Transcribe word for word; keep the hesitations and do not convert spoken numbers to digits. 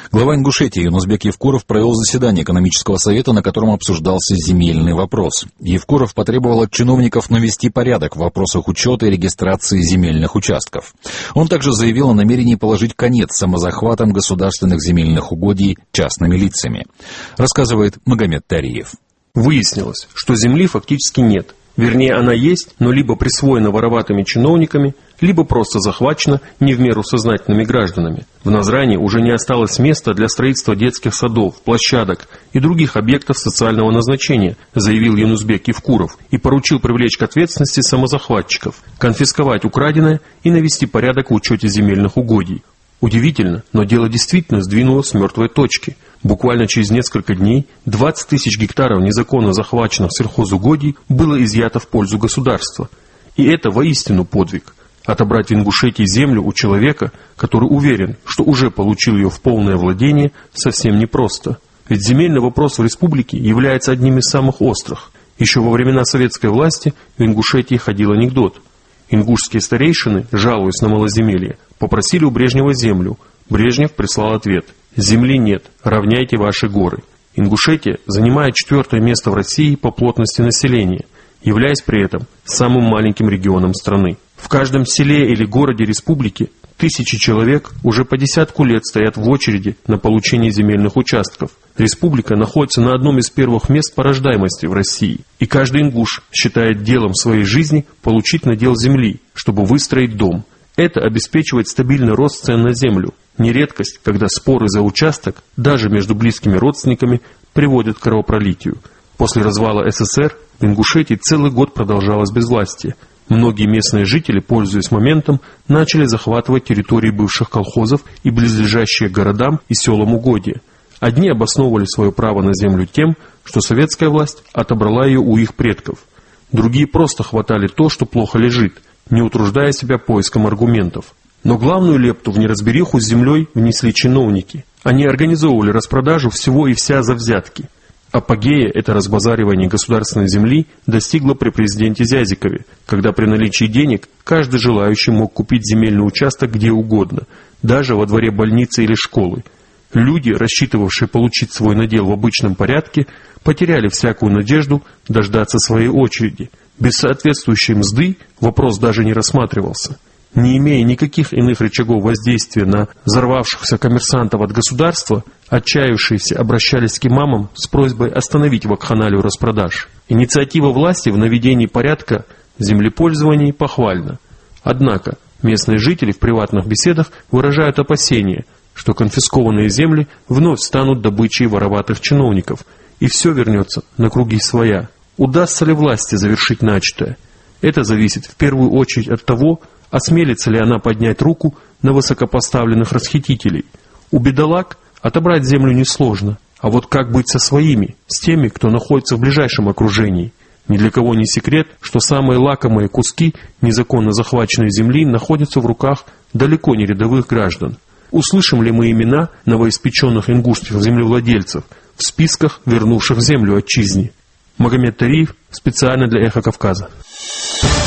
Глава Ингушетии Юнусбек Евкуров провел заседание экономического совета, на котором обсуждался земельный вопрос. Евкуров потребовал от чиновников навести порядок в вопросах учета и регистрации земельных участков. Он также заявил о намерении положить конец самозахватам государственных земельных угодий частными лицами. Рассказывает Магомед Тариев. Выяснилось, что земли фактически нет. Вернее, она есть, но либо присвоена вороватыми чиновниками, либо просто захвачена не в меру сознательными гражданами. В Назране уже не осталось места для строительства детских садов, площадок и других объектов социального назначения, заявил Юнусбек Евкуров и поручил привлечь к ответственности самозахватчиков, конфисковать украденное и навести порядок в учете земельных угодий. Удивительно, но дело действительно сдвинулось с мертвой точки. Буквально через несколько дней двадцать тысяч гектаров незаконно захваченных сельхозугодий было изъято в пользу государства. И это воистину подвиг. Отобрать в Ингушетии землю у человека, который уверен, что уже получил ее в полное владение, совсем непросто. Ведь земельный вопрос в республике является одним из самых острых. Еще во времена советской власти в Ингушетии ходил анекдот. Ингушские старейшины, жалуясь на малоземелье, попросили у Брежнева землю. Брежнев прислал ответ: «Земли нет, равняйте ваши горы». Ингушетия занимает четвертое место в России по плотности населения, являясь при этом самым маленьким регионом страны. В каждом селе или городе республики тысячи человек уже по десятку лет стоят в очереди на получение земельных участков. Республика находится на одном из первых мест по рождаемости в России. И каждый ингуш считает делом своей жизни получить надел земли, чтобы выстроить дом. Это обеспечивает стабильный рост цен на землю. Не редкость, когда споры за участок, даже между близкими родственниками, приводят к кровопролитию. После развала СССР в Ингушетии целый год продолжалось безвластие. Многие местные жители, пользуясь моментом, начали захватывать территории бывших колхозов и близлежащие к городам и селам угодья. Одни обосновывали свое право на землю тем, что советская власть отобрала ее у их предков. Другие просто хватали то, что плохо лежит, не утруждая себя поиском аргументов. Но главную лепту в неразбериху с землей внесли чиновники. Они организовывали распродажу всего и вся за взятки. Апогея это разбазаривание государственной земли достигло при президенте Зязикове, когда при наличии денег каждый желающий мог купить земельный участок где угодно, даже во дворе больницы или школы. Люди, рассчитывавшие получить свой надел в обычном порядке, потеряли всякую надежду дождаться своей очереди. Без соответствующей мзды вопрос даже не рассматривался. Не имея никаких иных рычагов воздействия на взорвавшихся коммерсантов от государства, отчаявшиеся обращались к имамам с просьбой остановить вакханалию распродаж. Инициатива власти в наведении порядка в землепользовании похвальна. Однако местные жители в приватных беседах выражают опасения, что конфискованные земли вновь станут добычей вороватых чиновников, и все вернется на круги своя. Удастся ли власти завершить начатое? Это зависит в первую очередь от того, осмелится ли она поднять руку на высокопоставленных расхитителей. У бедолаг отобрать землю несложно, а вот как быть со своими, с теми, кто находится в ближайшем окружении? Ни для кого не секрет, что самые лакомые куски незаконно захваченной земли находятся в руках далеко не рядовых граждан. Услышим ли мы имена новоиспеченных ингушских землевладельцев в списках вернувших землю отчизне? Магомед Тариев специально для «Эхо Кавказа».